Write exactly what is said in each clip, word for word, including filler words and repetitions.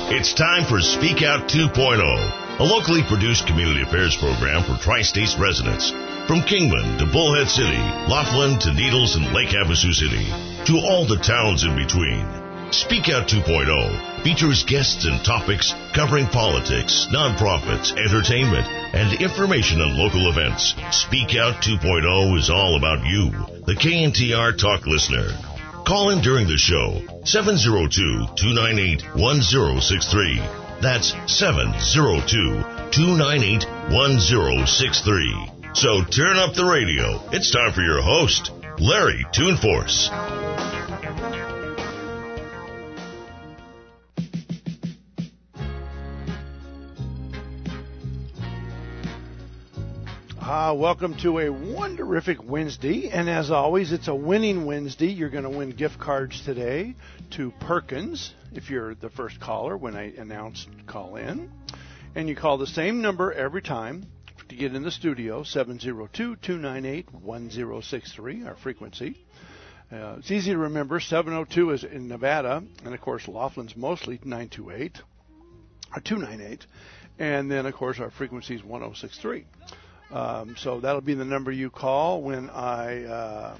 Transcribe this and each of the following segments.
It's time for Speak Out two point oh, a locally produced community affairs program for Tri-States residents. From Kingman to Bullhead City, Laughlin to Needles and Lake Havasu City, to all the towns in between. Speak Out two point oh features guests and topics covering politics, nonprofits, entertainment, and information on local events. Speak Out two point oh is all about you, the K N T R Talk listener. Call in during the show, seven oh two, two nine eight, one oh six three. That's seven oh two, two nine eight, one oh six three. So turn up the radio. It's time for your host, Larry Toonforce. Uh, welcome to a wonderific Wednesday, and as always, it's a winning Wednesday. You're going to win gift cards today to Perkins if you're the first caller when I announce call in. And you call the same number every time to get in the studio, seven oh two, two nine eight, one oh six three, our frequency. Uh, it's easy to remember. seven oh two is in Nevada, and of course, Laughlin's mostly nine two eight, or two nine eight. And then, of course, our frequency is one oh six three. Um, so that'll be the number you call when I uh,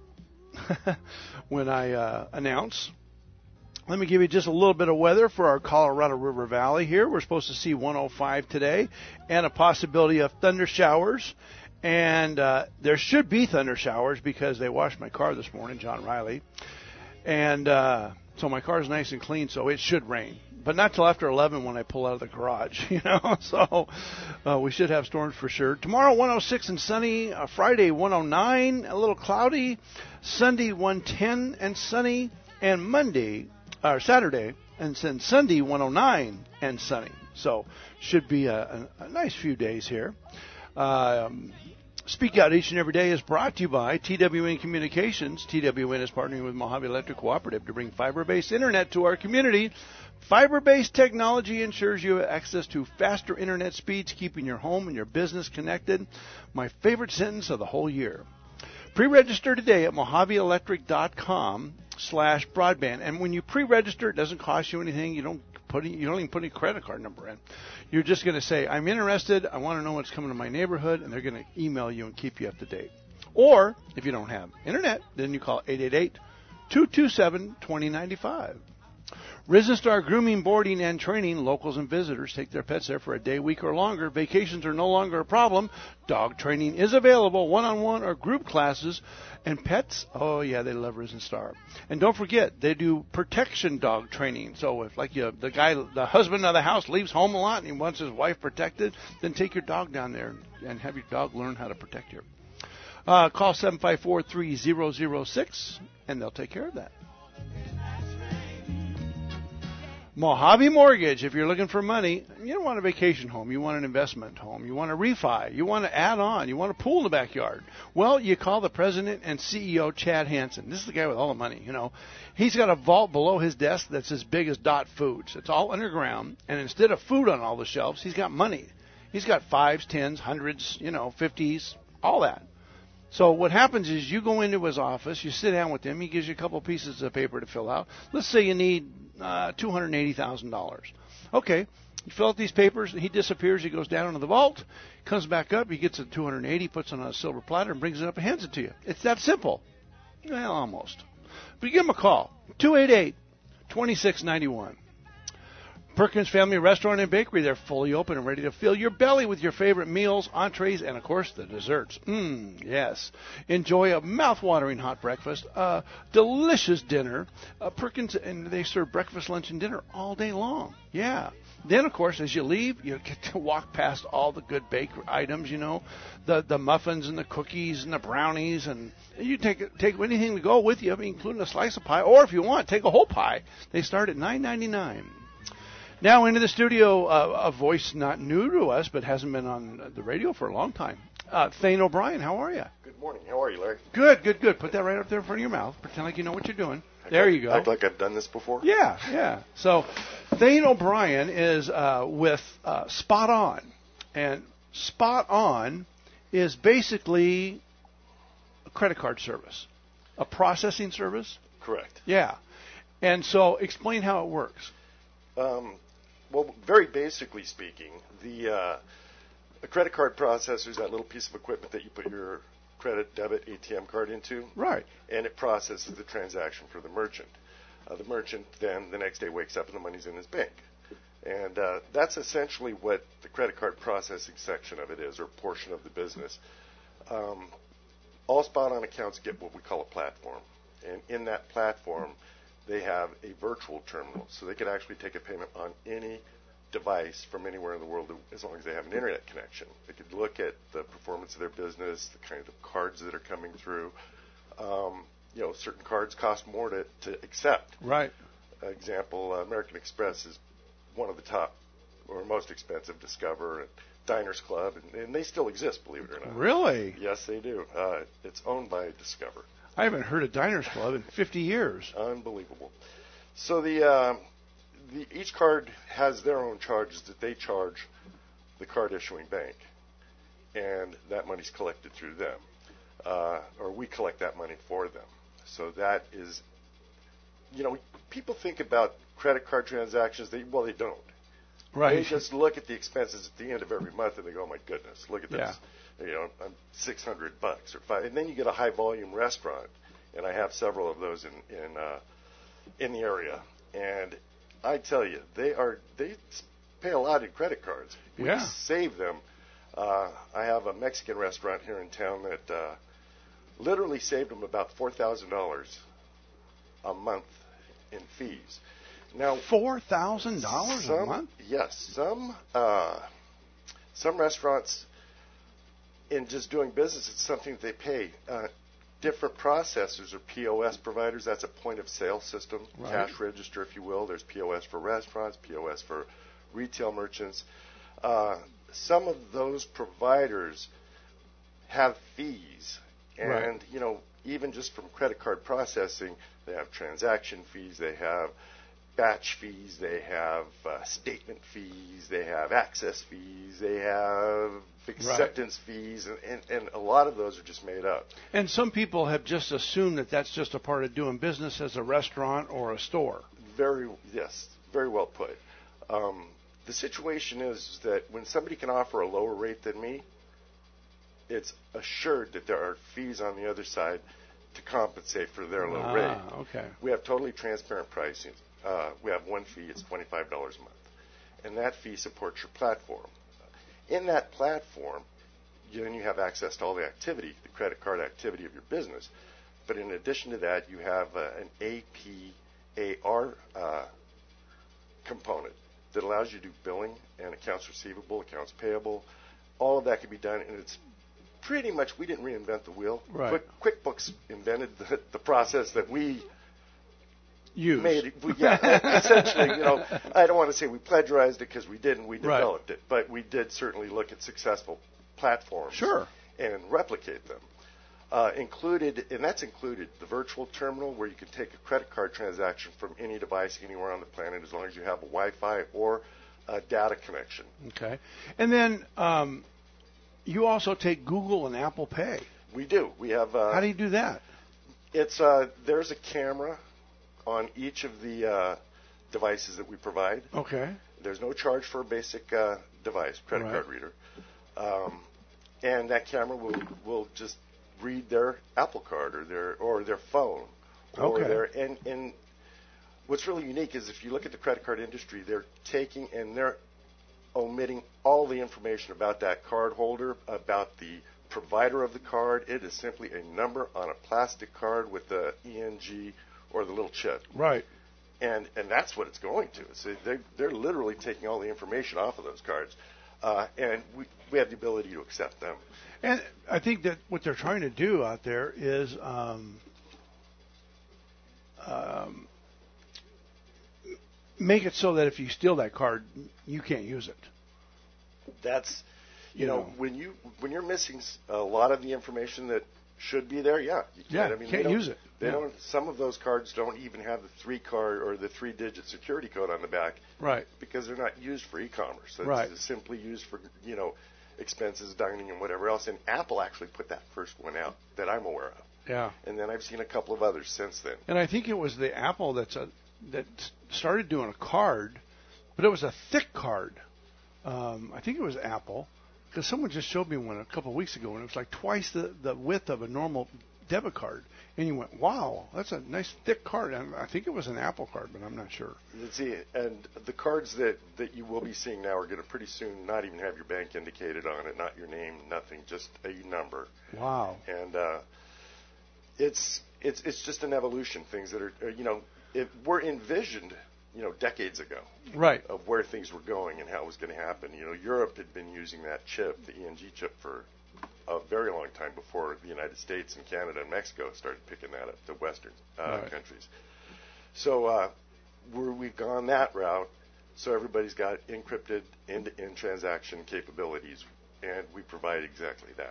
when I uh, announce. Let me give you just a little bit of weather for our Colorado River Valley here. We're supposed to see one oh five today and a possibility of thunder showers. And uh, there should be thunder showers because they washed my car this morning, John Riley. And uh, so my car is nice and clean, so it should rain. But not till after eleven when I pull out of the garage, you know. So uh, we should have storms for sure. Tomorrow, one oh six and sunny. Uh, Friday, one oh nine, a little cloudy. Sunday, one ten and sunny. And Monday, or Saturday, and then Sunday, one oh nine and sunny. So should be a, a, a nice few days here. Um, Speak Out each and every day is brought to you by T W N Communications. T W N is partnering with Mojave Electric Cooperative to bring fiber-based internet to our community. Fiber-based technology ensures you have access to faster internet speeds, keeping your home and your business connected. My favorite sentence of the whole year. Pre-register today at mojaveelectric.com slash broadband. And when you pre-register, it doesn't cost you anything. You don't put any, you don't even put any credit card number in. You're just going to say, I'm interested. I want to know what's coming to my neighborhood. And they're going to email you and keep you up to date. Or if you don't have internet, then you call eight eight eight, two two seven, two oh nine five. Risen Star Grooming, Boarding, and Training. Locals and visitors take their pets there for a day, week, or longer. Vacations are no longer a problem. Dog training is available, one-on-one or group classes. And pets, oh, yeah, they love Risen Star. And don't forget, they do protection dog training. So if, like, you, the guy, the husband of the house leaves home a lot and he wants his wife protected, then take your dog down there and have your dog learn how to protect you. Uh, call seven five four, three zero zero six, and they'll take care of that. Mojave Mortgage, if you're looking for money, you don't want a vacation home, you want an investment home, you want a refi, you want to add on, you want a pool in the backyard. Well, you call the president and C E O, Chad Hansen. This is the guy with all the money, you know. He's got a vault below his desk that's as big as Dot Foods. It's all underground, and instead of food on all the shelves, he's got money. He's got fives, tens, hundreds, you know, fifties, all that. So what happens is you go into his office, you sit down with him, he gives you a couple pieces of paper to fill out. Let's say you need uh, two hundred eighty thousand dollars. Okay, you fill out these papers, he disappears, he goes down into the vault, comes back up, he gets the two hundred eighty, puts it on a silver platter, and brings it up and hands it to you. It's that simple. Well, almost. But you give him a call, two eight eight, two six nine one. Perkins Family Restaurant and Bakery. They're fully open and ready to fill your belly with your favorite meals, entrees, and, of course, the desserts. Mmm, yes. Enjoy a mouth-watering hot breakfast, a delicious dinner. Uh, Perkins, and they serve breakfast, lunch, and dinner all day long. Yeah. Then, of course, as you leave, you get to walk past all the good baked items, you know, the the muffins and the cookies and the brownies, and you take take anything to go with you, including a slice of pie, or if you want, take a whole pie. They start at nine ninety-nine. Now into the studio, uh, a voice not new to us, but hasn't been on the radio for a long time. Uh, Thane O'Brien, how are you? Good morning. How are you, Larry? Good, good, good. Put that right up there in front of your mouth. Pretend like you know what you're doing. Act there like, you go. Act like I've done this before? Yeah, yeah. So Thane O'Brien is uh, with uh, Spot On. And Spot On is basically a credit card service, a processing service. Correct. Yeah. And so explain how it works. Um, Well, very basically speaking, the uh, a credit card processor is that little piece of equipment that you put your credit, debit, A T M card into. Right. And it processes the transaction for the merchant. Uh, the merchant then the next day wakes up and the money's in his bank. And uh, that's essentially what the credit card processing section of it is, or portion of the business. Um, all spot-on accounts get what we call a platform. And in that platform, they have a virtual terminal. So they could actually take a payment on any device from anywhere in the world as long as they have an internet connection. They could look at the performance of their business, the kind of cards that are coming through. Um, you know, certain cards cost more to, to accept. Right. Example, uh, American Express is one of the top or most expensive. Discover and Diners Club, and, and they still exist, believe it or not. Really? Yes, they do. Uh, it's owned by Discover. I haven't heard of Diners Club in fifty years. Unbelievable. So the, uh, the each card has their own charges that they charge the card issuing bank, and that money's collected through them, uh, or we collect that money for them. So that is, you know, people think about credit card transactions. They well, they don't. Right. They just look at the expenses at the end of every month and they go, "Oh my goodness, look at this! Yeah. You know, I'm six hundred bucks or five." And then you get a high volume restaurant, and I have several of those in in uh, in the area. And I tell you, they are they pay a lot in credit cards. We Yeah. save them. Uh, I have a Mexican restaurant here in town that uh, literally saved them about four thousand dollars a month in fees. Now, Four thousand dollars a month? Yes, some uh, some restaurants, in just doing business, it's something that they pay. Uh, different processors or P O S providers. That's a point of sale system, Right. cash register, if you will. There's P O S for restaurants, P O S for retail merchants. Uh, some of those providers have fees, and Right. you know, even just from credit card processing, they have transaction fees, they have batch fees, they have uh, statement fees, they have access fees, they have acceptance right. fees, and, and, and a lot of those are just made up. And some people have just assumed that that's just a part of doing business as a restaurant or a store. Very, yes, very well put. Um, the situation is that when somebody can offer a lower rate than me, it's assured that there are fees on the other side to compensate for their low ah, rate. Okay. We have totally transparent pricing. Uh, we have one fee, it's twenty-five dollars a month. And that fee supports your platform. In that platform, you, then you have access to all the activity, the credit card activity of your business. But in addition to that, you have uh, an A P A R uh, component that allows you to do billing and accounts receivable, accounts payable. All of that can be done, and it's pretty much, we didn't reinvent the wheel. Right. Quick, QuickBooks invented the, the process that we Use. made it. We, yeah, essentially, you know, I don't want to say we plagiarized it because we didn't. We developed right. it, but we did certainly look at successful platforms sure. and replicate them. Uh, included, and that's included the virtual terminal where you can take a credit card transaction from any device anywhere on the planet as long as you have a Wi-Fi or a data connection. Okay, and then um, you also take Google and Apple Pay. We do. We have. Uh, How do you do that? It's uh, there's a camera on each of the uh, devices that we provide. Okay. There's no charge for a basic uh, device, credit right. card reader, um, and that camera will will just read their Apple Card or their or their phone or okay. their and and what's really unique is if you look at the credit card industry, they're taking and they're omitting all the information about that card holder, about the provider of the card. It is simply a number on a plastic card with the E N G or the little chip. Right. And and that's what it's going to. So they're, they're literally taking all the information off of those cards. Uh, and we, we have the ability to accept them. And I think that what they're trying to do out there is um, um, make it so that if you steal that card, you can't use it. That's, you, you know, know, when you when you're missing a lot of the information that should be there, yeah, you yeah, can't. I mean, can't they use it. They yeah. don't. Some of those cards don't even have the three card or the three digit security code on the back, right? Because they're not used for e-commerce. It's right. simply used for you know expenses, dining, and whatever else. And Apple actually put that first one out that I'm aware of. Yeah. And then I've seen a couple of others since then. And I think it was the Apple that's a, that started doing a card but it was a thick card. Um, I think it was Apple, because someone just showed me one a couple of weeks ago, and it was like twice the, the width of a normal debit card. And you went, wow, that's a nice thick card. And I think it was an Apple card, but I'm not sure. Let's see, and the cards that, that you will be seeing now are going to pretty soon not even have your bank indicated on it, not your name, nothing, just a number. Wow. And uh, it's it's it's just an evolution. Things that are, you know, it, were envisioned, you know, decades ago. Right. Of where things were going and how it was going to happen. You know, Europe had been using that chip, the E N G chip, for a very long time before the United States and Canada and Mexico started picking that up, the Western uh, right. countries. So uh, we're, we've gone that route. So everybody's got encrypted end-to-end transaction capabilities, and we provide exactly that.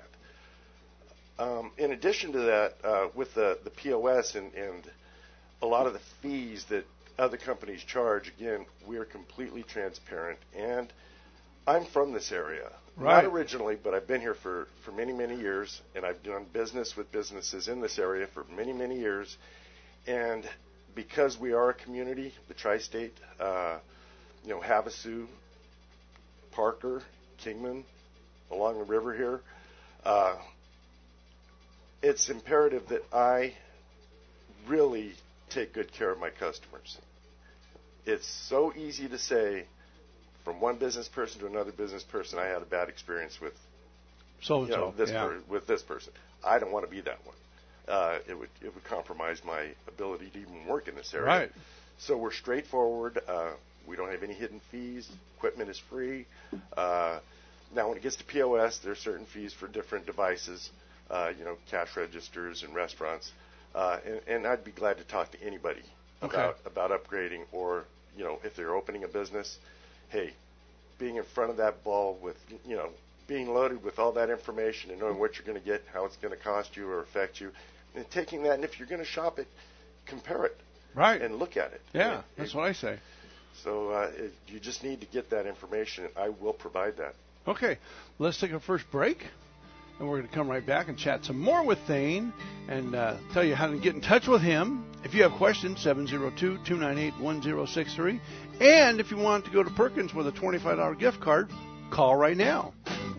Um, in addition to that, uh, with the, the P O S and, and a lot of the fees that other companies charge, again, we're completely transparent. And I'm from this area. Right. Not originally, but I've been here for, for many, many years, and I've done business with businesses in this area for many, many years. And because we are a community, the tri-state, uh, you know, Havasu, Parker, Kingman, along the river here, uh, it's imperative that I really take good care of my customers. It's so easy to say, from one business person to another business person, I had a bad experience with so you know, this yeah. per, with this person. I don't want to be that one. Uh, it would it would compromise my ability to even work in this area. Right. So we're straightforward. Uh, we don't have any hidden fees. Equipment is free. Uh, now, when it gets to P O S, there are certain fees for different devices. Uh, you know, cash registers and restaurants. Uh, and, and I'd be glad to talk to anybody okay. about about upgrading, or you know, if they're opening a business. Hey, being in front of that ball with, you know, being loaded with all that information and knowing what you're going to get, how it's going to cost you or affect you, and taking that, and if you're going to shop it, compare it. Right. And look at it. Yeah, it, that's it, what I say. So uh, it, you just need to get that information, and I will provide that. Okay, let's take a first break, and we're going to come right back and chat some more with Thane and uh, tell you how to get in touch with him. If you have questions, seven zero two, two nine eight, one zero six three. And if you want to go to Perkins with a twenty-five dollars gift card, call right now.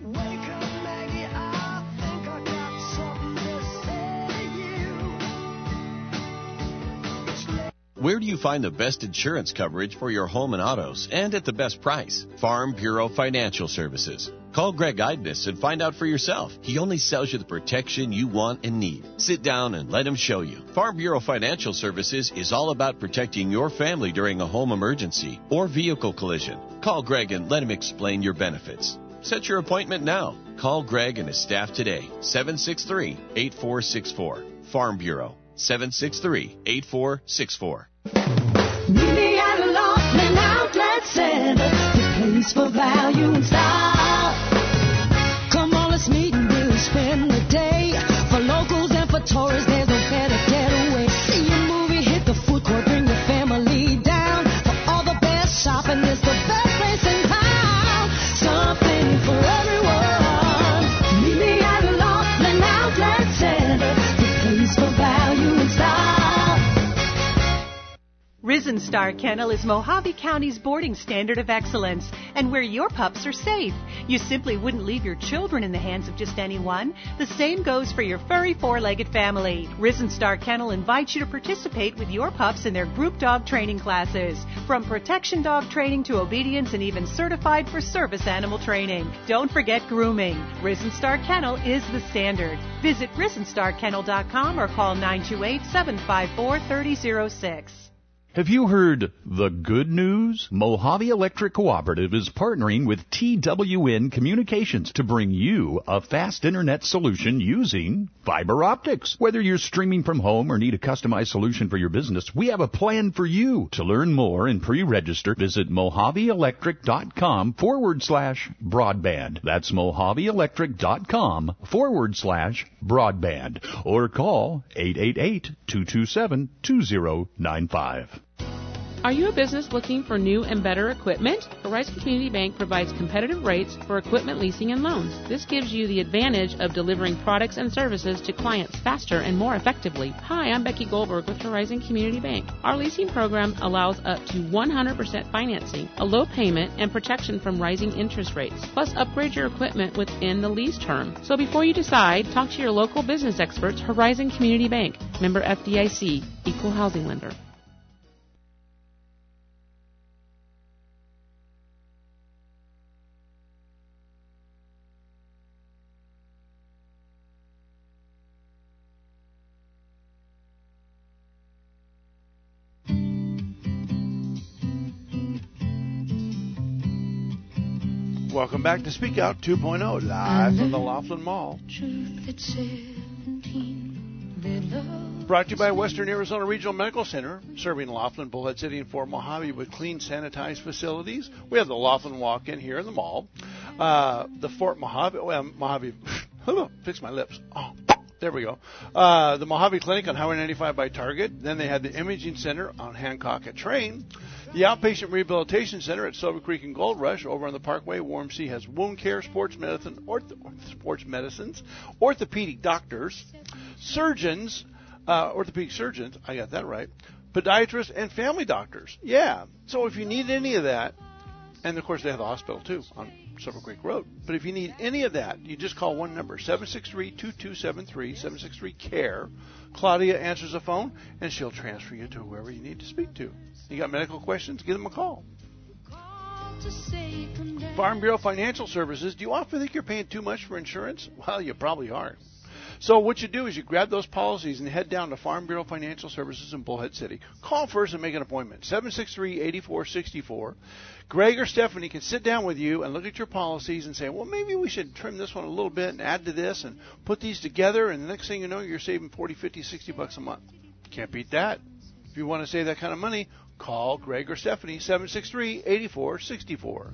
Where do you find the best insurance coverage for your home and autos and at the best price? Farm Bureau Financial Services. Call Greg Idness and find out for yourself. He only sells you the protection you want and need. Sit down and let him show you. Farm Bureau Financial Services is all about protecting your family during a home emergency or vehicle collision. Call Greg and let him explain your benefits. Set your appointment now. Call Greg and his staff today. seven six three, eight four six four. Farm Bureau. seven six three, eight four six four. Meet me at a Laughlin Outlet Center, the place for value and style. Come on, let's meet and we'll spend the day. For locals and for tourists, there's no better getaway. See a movie, hit the food court, bring your family down. For all the best shopping, it's the best place in town. Something for everyone. Meet me at a Laughlin Outlet Center, the place for value and style. Risen Star Kennel is Mojave County's boarding standard of excellence, and where your pups are safe. You simply wouldn't leave your children in the hands of just anyone. The same goes for your furry four-legged family. Risen Star Kennel invites you to participate with your pups in their group dog training classes, from protection dog training to obedience and even certified for service animal training. Don't forget grooming. Risen Star Kennel is the standard. Visit risen star kennel dot com or call nine two eight, seven five four, three zero zero six. Have you heard the good news? Mojave Electric Cooperative is partnering with T W N Communications to bring you a fast internet solution using fiber optics. Whether you're streaming from home or need a customized solution for your business, we have a plan for you. To learn more and pre-register, visit mojaveelectric.com forward slash broadband. That's mojaveelectric.com forward slash broadband. Or call eight eight eight, two two seven, two zero nine five. Are you a business looking for new and better equipment? Horizon Community Bank provides competitive rates for equipment leasing and loans. This gives you the advantage of delivering products and services to clients faster and more effectively. Hi, I'm Becky Goldberg with Horizon Community Bank. Our leasing program allows up to one hundred percent financing, a low payment, and protection from rising interest rates. Plus, upgrade your equipment within the lease term. So before you decide, talk to your local business experts, Horizon Community Bank. Member F D I C, Equal Housing Lender. Welcome back to Speak Out two point oh, live from the Laughlin Mall. Brought to you by Western Arizona Regional Medical Center, serving Laughlin, Bullhead City, and Fort Mojave with clean, sanitized facilities. We have the Laughlin Walk-In here in the mall. Uh, the Fort Mojave, well, Mojave, fix my lips. Oh, there we go. Uh, the Mojave Clinic on Highway ninety-five by Target. Then they had the Imaging Center on Hancock at Train. The Outpatient Rehabilitation Center at Silver Creek and Gold Rush over on the Parkway. Warm Sea has wound care, sports medicine, orth- sports medicines, orthopedic doctors, surgeons, uh, orthopedic surgeons, I got that right, podiatrists, and family doctors. Yeah. So if you need any of that, and of course they have the hospital too on Silver Creek Road. But if you need any of that, you just call one number, seven six three, two two seven three, seven six three, C A R E. Claudia answers the phone, and she'll transfer you to whoever you need to speak to. You got medical questions? Give them a call. Farm Bureau Financial Services. Do you often think you're paying too much for insurance? Well, you probably are. So what you do is you grab those policies and head down to Farm Bureau Financial Services in Bullhead City. Call first and make an appointment. seven six three, eight four six four. Greg or Stephanie can sit down with you and look at your policies and say, well, maybe we should trim this one a little bit and add to this and put these together, and the next thing you know, you're saving forty, fifty, sixty bucks a month. Can't beat that. If you want to save that kind of money, call Greg or Stephanie, seven six three, eight four six four.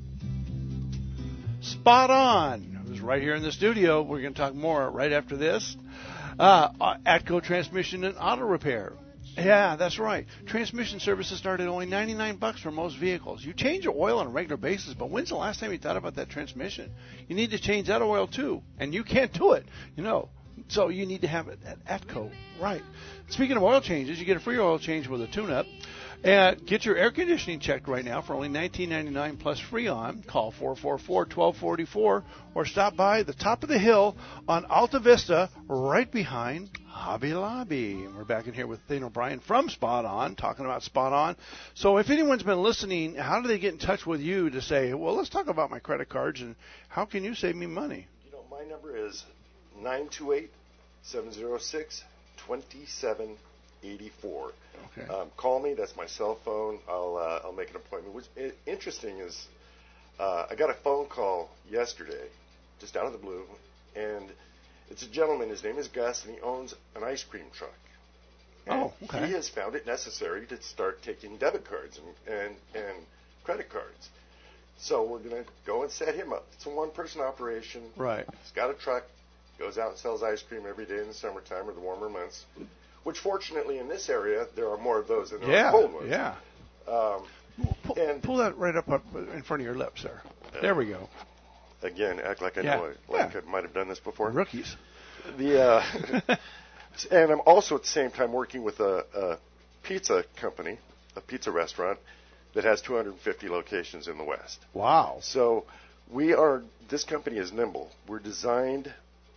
Spot on. It was right here in the studio. We're going to talk more right after this. Uh, Atco Transmission and Auto Repair. Yeah, that's right. Transmission services start at only ninety-nine bucks for most vehicles. You change your oil on a regular basis, but when's the last time you thought about that transmission? You need to change that oil too, and you can't do it, you know. So you need to have it at Atco. Right. Speaking of oil changes, you get a free oil change with a tune-up. And get your air conditioning checked right now for only nineteen ninety-nine plus Freon. Call four four four, one two four four or stop by the top of the hill on Alta Vista right behind Hobby Lobby. We're back in here with Thane O'Brien from Spot On, talking about Spot On. So if anyone's been listening, how do they get in touch with you to say, well, let's talk about my credit cards and how can you save me money? You know, my number is nine two eight, seven zero six, two seven eight four. Okay. Um, call me. That's my cell phone. I'll uh, I'll make an appointment. What's interesting is uh, I got a phone call yesterday, just out of the blue, and it's a gentleman. His name is Gus, and he owns an ice cream truck. And oh, okay. He has found it necessary to start taking debit cards and, and, and credit cards. So we're going to go and set him up. It's a one-person operation. Right. He's got a truck, goes out and sells ice cream every day in the summertime or the warmer months. Which, fortunately, in this area, there are more of those than there yeah, are cold ones. Yeah, um, pull, and pull that right up, up in front of your lips there. Uh, there we go. Again, act like I yeah. know it, like yeah. I might have done this before. Rookies. The uh, and I'm also at the same time working with a, a pizza company, a pizza restaurant that has two hundred fifty locations in the West. Wow. So we are. This company is nimble. We're designed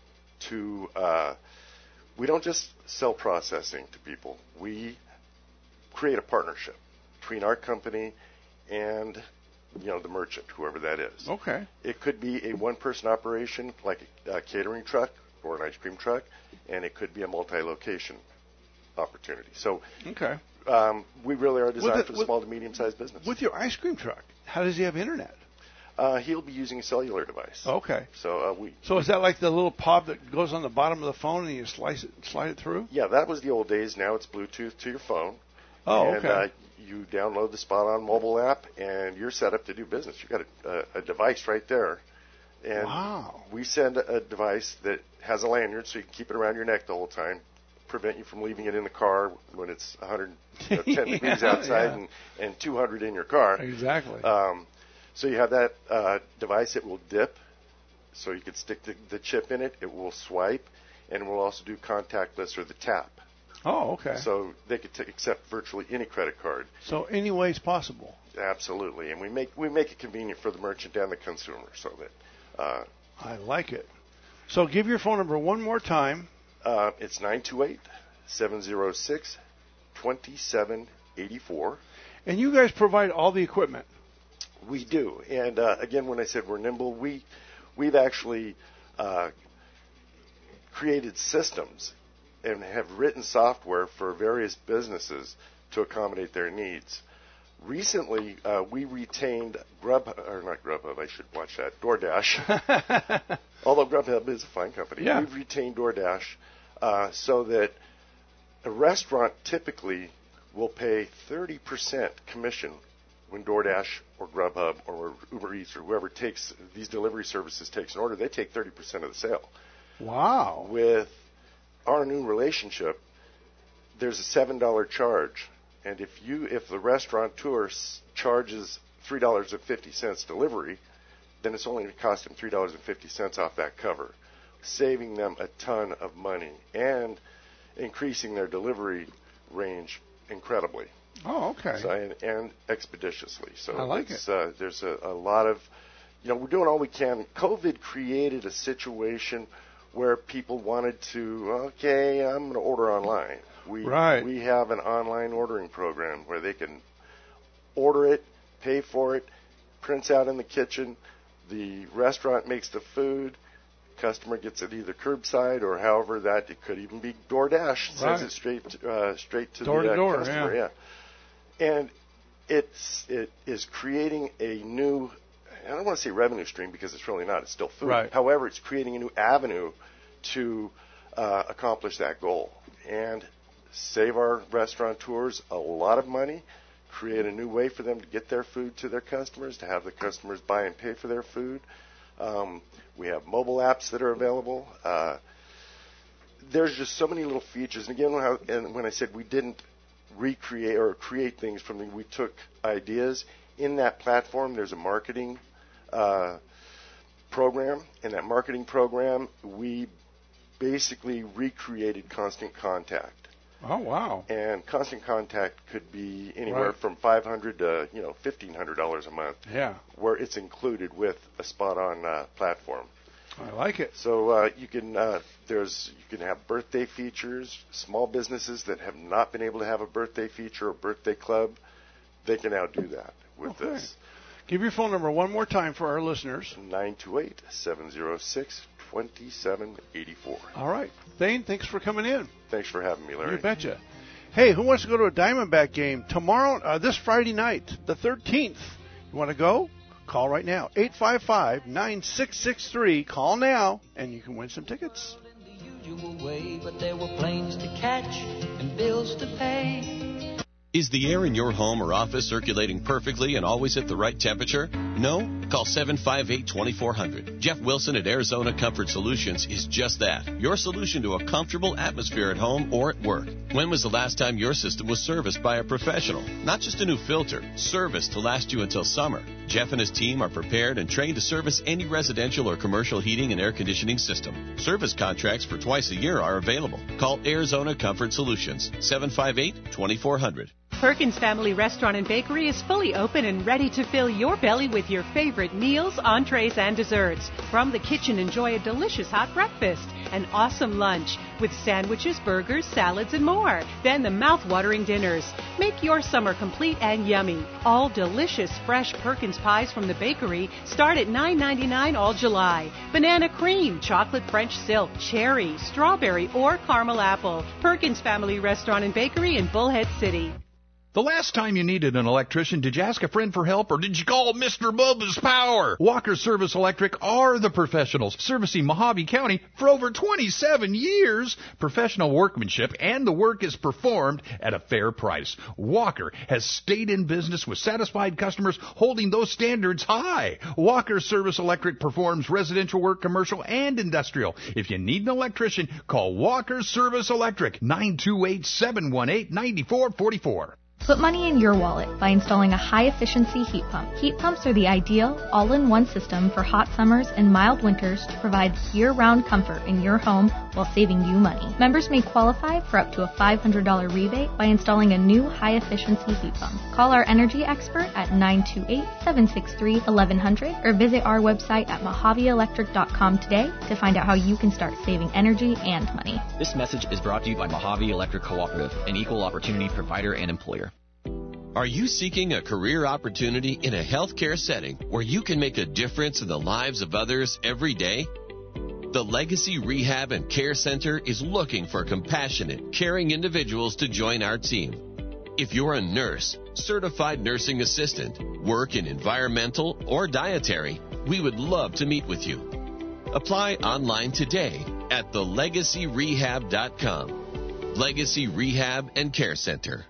to. Uh, We don't just sell processing to people. We create a partnership between our company and, you know, the merchant, whoever that is. Okay. It could be a one-person operation like a, a catering truck or an ice cream truck, and it could be a multi-location opportunity. So okay. um, we really are designed with for the, the with, small to medium-sized business. With your ice cream truck, how does he have internet? Uh, he'll be using a cellular device. Okay. So uh, we. So is that like the little pod that goes on the bottom of the phone and you slice it, slide it through? Yeah, that was the old days. Now it's Bluetooth to your phone. Oh, and, okay. Uh, you download the Spot On mobile app, and you're set up to do business. You've got a, a, a device right there. And wow. we send a device that has a lanyard so you can keep it around your neck the whole time, prevent you from leaving it in the car when it's one hundred ten yeah, degrees outside yeah. and, and two hundred in your car. Exactly. Um, so you have that uh, device. It will dip, so you can stick the, the chip in it. It will swipe, and it will also do contactless or the tap. Oh, okay. So they could t- accept virtually any credit card. So any way is possible. Absolutely, and we make we make it convenient for the merchant and the consumer, so that. Uh, I like it. So give your phone number one more time. Uh, it's nine two eight, seven zero six, two seven eight four. And you guys provide all the equipment. We do, and uh, again, when I said we're nimble, we we've actually uh, created systems and have written software for various businesses to accommodate their needs. Recently, uh, we retained Grubhub, or not Grubhub, I should watch that, DoorDash. Although Grubhub is a fine company. Yeah. We've retained DoorDash uh, so that a restaurant typically will pay thirty percent commission when DoorDash or Grubhub or Uber Eats or whoever takes these delivery services takes an order. They take thirty percent of the sale. Wow. With our new relationship, there's a seven dollars charge. And if you, if the restaurateur charges three dollars and fifty cents delivery, then it's only going to cost them three dollars and fifty cents off that cover, saving them a ton of money and increasing their delivery range incredibly. Oh, okay. So, and, and expeditiously. So I like it's, it. Uh, there's a, a lot of, you know, we're doing all we can. COVID created a situation where people wanted to, okay, I'm going to order online. We, right. we have an online ordering program where they can order it, pay for it, prints out in the kitchen, the restaurant makes the food, customer gets it either curbside or however that, it could even be DoorDash, sends right. it straight to, uh, straight to door the to uh, door, customer. Yeah. yeah. And it's, it is creating a new, I don't want to say revenue stream because it's really not, it's still food. Right. However, it's creating a new avenue to uh, accomplish that goal. And save our restaurateurs a lot of money, create a new way for them to get their food to their customers, to have the customers buy and pay for their food. Um, we have mobile apps that are available. Uh, there's just so many little features. And again, when I, and when I said we didn't recreate or create things from them, we took ideas. In that platform, there's a marketing uh, program. In that marketing program, we basically recreated Constant Contact. Oh, wow. And Constant Contact could be anywhere right. from five hundred dollars to, you know, fifteen hundred dollars a month. Yeah. Where it's included with a spot-on uh, platform. I like it. So uh, you can uh, there's you can have birthday features. Small businesses that have not been able to have a birthday feature or birthday club, they can now do that with okay. this. Give your phone number one more time for our listeners. nine two eight, seven zero six, two seven eight four. All right. Thane, thanks for coming in. Thanks for having me, Larry. You betcha. Hey, who wants to go to a Diamondback game tomorrow, uh, this Friday night, the thirteenth? You want to go? Call right now, eight five five, nine six six three. Call now, and you can win some tickets. Way, but there were planes to catch and bills to pay. Is the air in your home or office circulating perfectly and always at the right temperature? No? Call seven five eight, two four zero zero. Jeff Wilson at Arizona Comfort Solutions is just that. Your solution to a comfortable atmosphere at home or at work. When was the last time your system was serviced by a professional? Not just a new filter, service to last you until summer. Jeff and his team are prepared and trained to service any residential or commercial heating and air conditioning system. Service contracts for twice a year are available. Call Arizona Comfort Solutions, seven five eight, two four zero zero. Perkins Family Restaurant and Bakery is fully open and ready to fill your belly with your favorite meals, entrees, and desserts. From the kitchen, enjoy a delicious hot breakfast, an awesome lunch with sandwiches, burgers, salads, and more. Then the mouth-watering dinners. Make your summer complete and yummy. All delicious, fresh Perkins pies from the bakery start at nine ninety-nine all July. Banana cream, chocolate French silk, cherry, strawberry, or caramel apple. Perkins Family Restaurant and Bakery in Bullhead City. The last time you needed an electrician, did you ask a friend for help or did you call Mister Bubba's Power? Walker Service Electric are the professionals servicing Mojave County for over twenty-seven years. Professional workmanship and the work is performed at a fair price. Walker has stayed in business with satisfied customers holding those standards high. Walker Service Electric performs residential work, commercial, and industrial. If you need an electrician, call Walker Service Electric, nine two eight, seven one eight, nine four four four. Put money in your wallet by installing a high-efficiency heat pump. Heat pumps are the ideal all-in-one system for hot summers and mild winters to provide year-round comfort in your home while saving you money. Members may qualify for up to a five hundred dollars rebate by installing a new high-efficiency heat pump. Call our energy expert at nine two eight, seven six three, eleven hundred or visit our website at mojave electric dot com today to find out how you can start saving energy and money. This message is brought to you by Mojave Electric Cooperative, an equal opportunity provider and employer. Are you seeking a career opportunity in a healthcare setting where you can make a difference in the lives of others every day? The Legacy Rehab and Care Center is looking for compassionate, caring individuals to join our team. If you're a nurse, certified nursing assistant, work in environmental or dietary, we would love to meet with you. Apply online today at the legacy rehab dot com. Legacy Rehab and Care Center.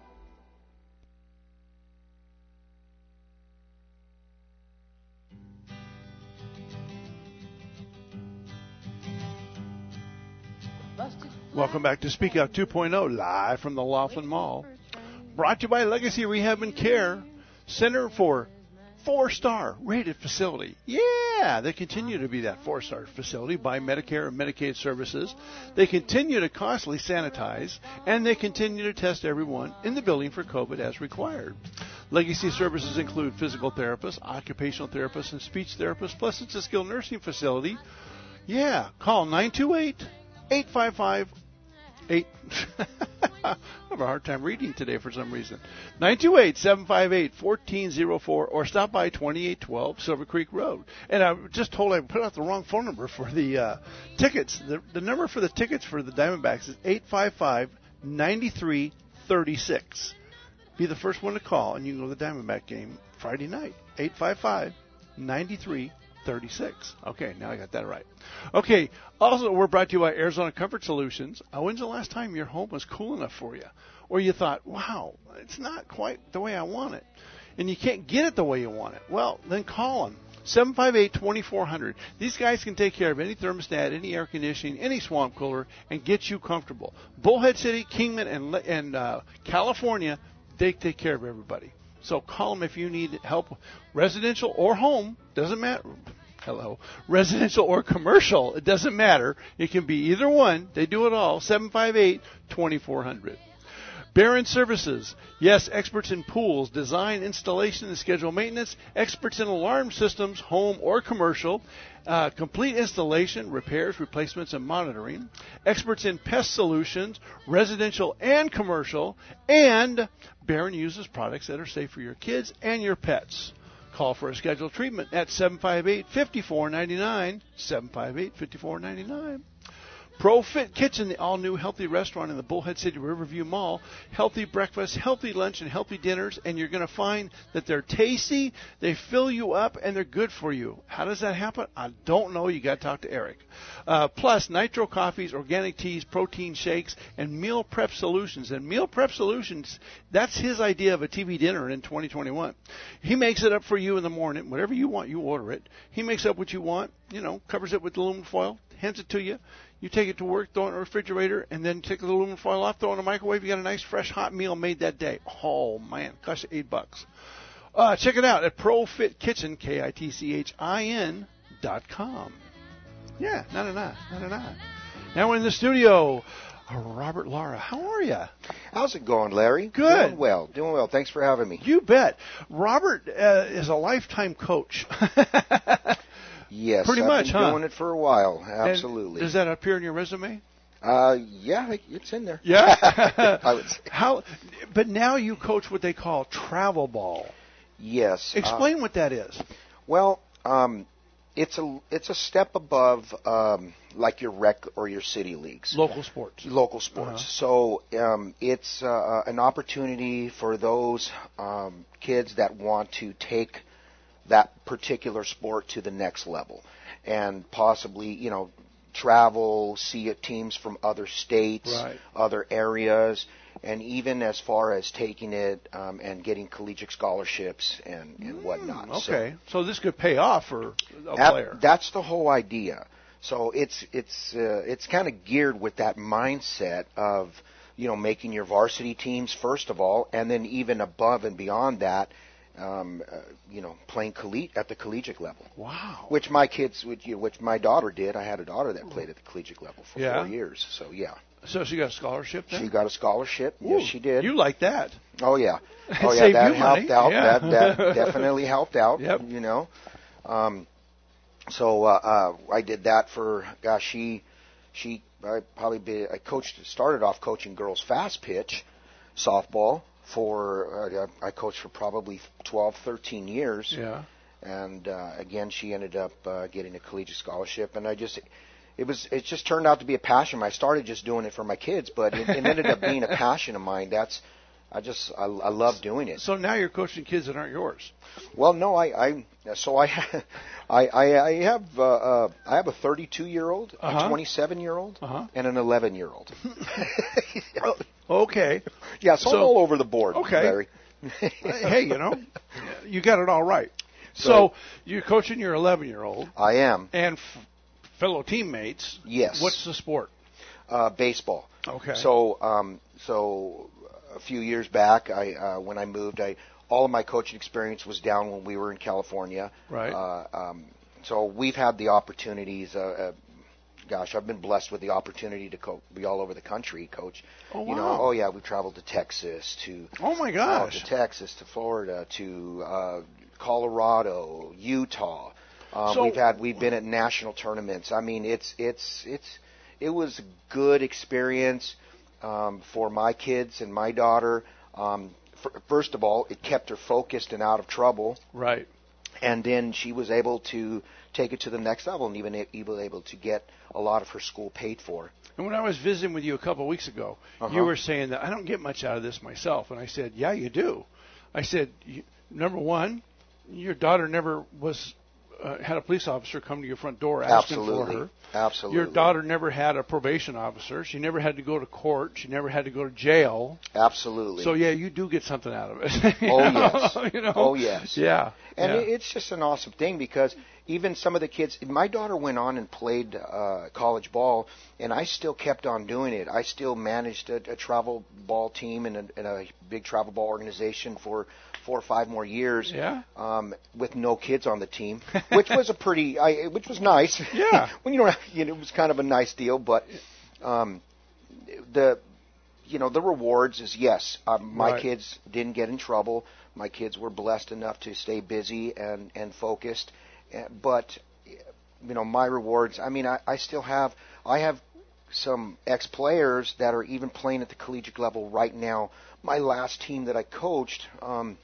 Welcome back to Speak Out two point oh, live from the Laughlin Mall. Brought to you by Legacy Rehab and Care Center for four-star rated facility. Yeah, they continue to be that four-star facility by Medicare and Medicaid services. They continue to constantly sanitize, and they continue to test everyone in the building for COVID as required. Legacy services include physical therapists, occupational therapists, and speech therapists, plus it's a skilled nursing facility. Yeah, call nine two eight, eight five five, eight I have a hard time reading today for some reason. nine two eight, seven five eight, one four zero four or stop by twenty-eight twelve Silver Creek Road. And I just told I put out the wrong phone number for the uh, tickets. The, the number for the tickets for the Diamondbacks is eight five five, nine three three six. Be the first one to call, and you can go to the Diamondback game Friday night. eight five five, nine three three six. Okay, now I got that right. Okay, also we're brought to you by Arizona Comfort Solutions. Uh, when's the last time your home was cool enough for you? Or you thought, wow, it's not quite the way I want it. And you can't get it the way you want it. Well, then call them. seven five eight, two four zero zero. These guys can take care of any thermostat, any air conditioning, any swamp cooler, and get you comfortable. Bullhead City, Kingman, and, and uh, California, they take care of everybody. So call them if you need help, residential or home, doesn't matter. Hello. Residential or commercial, it doesn't matter. It can be either one. They do it all. seven five eight, two four zero zero. Barron Services. Yes, experts in pools, design, installation, and schedule maintenance. Experts in alarm systems, home or commercial. Uh, complete installation, repairs, replacements, and monitoring. Experts in pest solutions, residential and commercial. And Barron uses products that are safe for your kids and your pets. Call for a scheduled treatment at seven five eight, five four nine nine, seven five eight, five four nine nine. ProFit Kitchen, the all-new healthy restaurant in the Bullhead City Riverview Mall. Healthy breakfast, healthy lunch, and healthy dinners, and you're going to find that they're tasty, they fill you up, and they're good for you. How does that happen? I don't know. You got to talk to Eric. Uh, plus, nitro coffees, organic teas, protein shakes, and meal prep solutions. And meal prep solutions, that's his idea of a T V dinner in twenty twenty-one. He makes it up for you in the morning. Whatever you want, you order it. He makes up what you want, you know, covers it with aluminum foil, hands it to you. You take it to work, throw it in a refrigerator, and then take the aluminum foil off, throw it in a microwave. You got a nice, fresh, hot meal made that day. Oh, man, costs you eight bucks. Uh, check it out at ProFit Kitchen, K I T C H I N dot com. Yeah, na na na, na na na. Now we're in the studio. Robert Lara, how are you? How's it going, Larry? Good. Doing well, doing well. Thanks for having me. You bet. Robert uh, is a lifetime coach. Yes, pretty I've much, been huh? doing it for a while. Absolutely. And does that appear in your resume? Uh, yeah, it's in there. Yeah. I would say. How? But now you coach what they call travel ball. Yes. Explain uh, what that is. Well, um, it's a it's a step above um, like your rec or your city leagues. Local sports. Local sports. Uh-huh. So um, it's uh, an opportunity for those um, kids that want to take that particular sport to the next level, and possibly, you know, travel, see teams from other states, right. other areas, and even as far as taking it um, and getting collegiate scholarships and, and mm, whatnot. Okay, so, so this could pay off for a that, player. That's the whole idea. So it's it's uh, it's kind of geared with that mindset of, you know, making your varsity teams first of all, and then even above and beyond that, um, uh, you know, playing collegiate at the collegiate level. Wow. Which my kids, which, you know, which my daughter did. I had a daughter that played at the collegiate level for yeah. four years. So yeah. So she got a scholarship then? She got a scholarship. Ooh, yes, she did. You like that? Oh yeah. Oh yeah. Saved That you helped money. out. Yeah. That that definitely helped out. Yep. You know. Um, so uh, uh, I did that for gosh. She she I probably be, I coached started off coaching girls fast pitch softball for uh, I coached for probably twelve, thirteen years. Yeah. And uh, again, she ended up uh, getting a collegiate scholarship, and I just. It was. It just turned out to be a passion. I started just doing it for my kids, but it, it ended up being a passion of mine. That's, I just, I, I love doing it. So now you're coaching kids that aren't yours. Well, no, I, I so I, I, I, I have, uh, uh, I have a thirty-two year old, uh-huh. a twenty-seven year old, uh-huh. and an eleven year old. Okay. Yeah, so, so I'm all over the board. Okay. Larry. Hey, you know, you got it all right. So, so you're coaching your eleven year old. I am. And. F- Fellow teammates. Yes. What's the sport? Uh, baseball. Okay. So, um, so a few years back, I uh, when I moved, I all of my coaching experience was down when we were in California. Right. Uh, um, so we've had the opportunities. Uh, uh, gosh, I've been blessed with the opportunity to co- be all over the country, coach. Oh wow. You know, oh yeah, we've traveled to Texas, to oh my gosh, uh, to Texas, to Florida, to uh, Colorado, Utah. Um, so, we've had we've been at national tournaments. I mean, it's it's it's it was a good experience um, for my kids and my daughter. Um, for, first of all, it kept her focused and out of trouble. Right. And then she was able to take it to the next level, and even even able to get a lot of her school paid for. And when I was visiting with you a couple of weeks ago, uh-huh. you were saying that I don't get much out of this myself, and I said, yeah, you do. I said, number one, your daughter never was. Uh, had a police officer come to your front door asking Absolutely. for her. Absolutely. Your daughter never had a probation officer. She never had to go to court. She never had to go to jail. Absolutely. So yeah, you do get something out of it. Oh yes. You know? Oh yes. Yeah. And yeah. it's just an awesome thing because even some of the kids, my daughter went on and played uh, college ball, and I still kept on doing it. I still managed a, a travel ball team and a, and a big travel ball organization for four or five more years. Yeah. Um, with no kids on the team, which was a pretty, I, which was nice. Yeah. when you don't, have, you know, it was kind of a nice deal, but um, the, you know, the rewards is yes. Um, my right. kids didn't get in trouble. My kids were blessed enough to stay busy and and focused. But, you know, my rewards, I mean, I, I still have, I have some ex-players that are even playing at the collegiate level right now. My last team that I coached, um,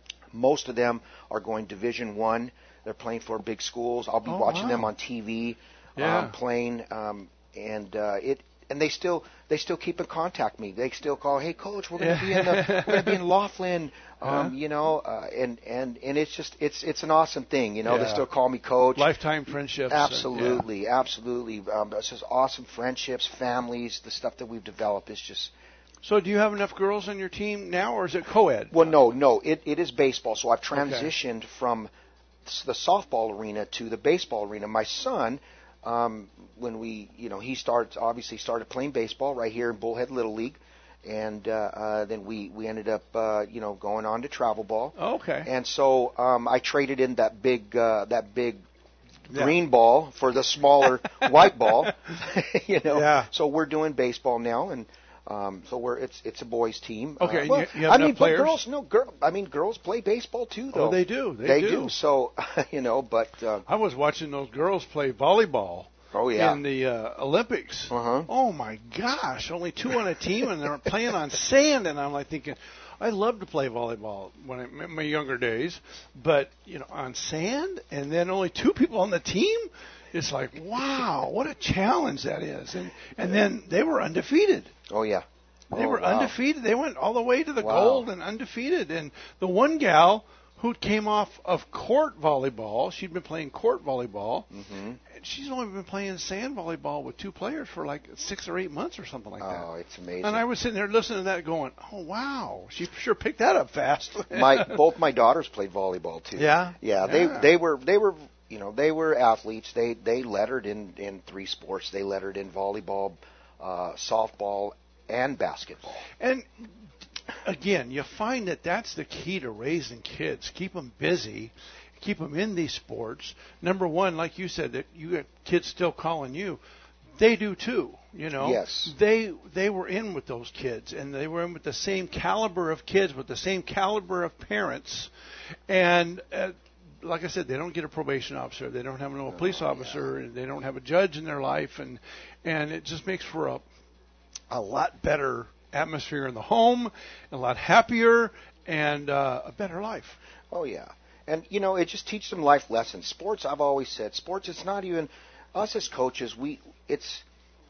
most of them are going Division One. They're playing for big schools. I'll be oh, watching wow. them on T V, yeah. um, playing, um, and uh, it. And they still they still keep in contact with me. They still call, hey coach, we're going to be in the, we're going to be in Laughlin, um, yeah. you know, uh, and and and it's just it's it's an awesome thing, you know. Yeah. They still call me coach. Lifetime friendships. Absolutely, yeah. absolutely. Um, it's just awesome friendships, families. The stuff that we've developed is just. So do you have enough girls on your team now, or is it co-ed? Well, no, no. It it is baseball. So I've transitioned okay. from the softball arena to the baseball arena. My son. Um, when we, you know, he started obviously started playing baseball right here in Bullhead Little League, and uh, uh, then we we ended up, uh, you know, going on to travel ball. Oh, okay. And so um, I traded in that big uh, that big yeah. green ball for the smaller white ball, you know. Yeah. So we're doing baseball now, and um, so we're it's it's a boys team. Okay. Uh, well, you, you have I enough mean, players? but girls, no, girl. I mean, girls play baseball too, though. Oh, they do. They, they do. do. So you know, but uh, I was watching those girls play volleyball. Oh yeah, in the uh, Olympics. Uh-huh. Oh my gosh, only two on a team, and they're playing on sand. And I'm like thinking, I loved to play volleyball when I, in my younger days, but you know, on sand and then only two people on the team, it's like, wow, what a challenge that is. And and then they were undefeated. Oh yeah. They oh, were wow. undefeated. They went all the way to the Wow. gold and undefeated. And the one gal who came off of court volleyball, she'd been playing court volleyball, Mm-hmm. and she's only been playing sand volleyball with two players for like six or eight months or something like that. Oh, it's amazing. And I was sitting there listening to that going, oh, wow, she sure picked that up fast. my both my daughters played volleyball too. Yeah? Yeah, Yeah. they they were they were you know they were athletes. They they lettered in in three sports. They lettered in volleyball, uh, softball, and basketball. And again, you find that that's the key to raising kids. Keep them busy, keep them in these sports. Number one, like you said, that you got kids still calling you. They do too, you know. Yes. They they were in with those kids, and they were in with the same caliber of kids, with the same caliber of parents, and. Uh, like I said, they don't get a probation officer. They don't have no police officer. And they don't have a judge in their life, and and it just makes for a a lot better atmosphere in the home, a lot happier, and uh, a better life. Oh yeah, and you know it just teaches them life lessons. Sports, I've always said, sports. It's not even us as coaches. We it's